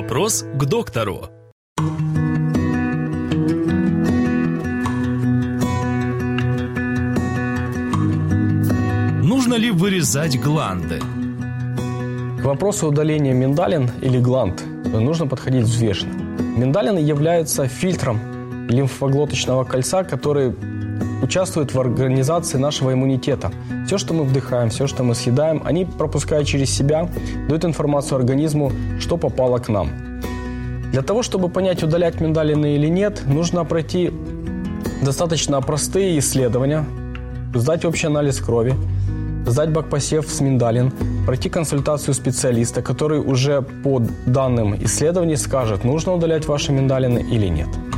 Вопрос к доктору. Нужно ли вырезать гланды? К вопросу удаления миндалин или гланд нужно подходить взвешенно. Миндалины являются фильтром лимфоглоточного кольца, который участвует в организации нашего иммунитета. Все, что мы вдыхаем, все, что мы съедаем, они пропускают через себя, дают информацию организму, что попало к нам. Для того, чтобы понять, удалять миндалины или нет, нужно пройти достаточно простые исследования, сдать общий анализ крови, сдать бакпосев с миндалин, пройти консультацию специалиста, который уже по данным исследований скажет, нужно удалять ваши миндалины или нет.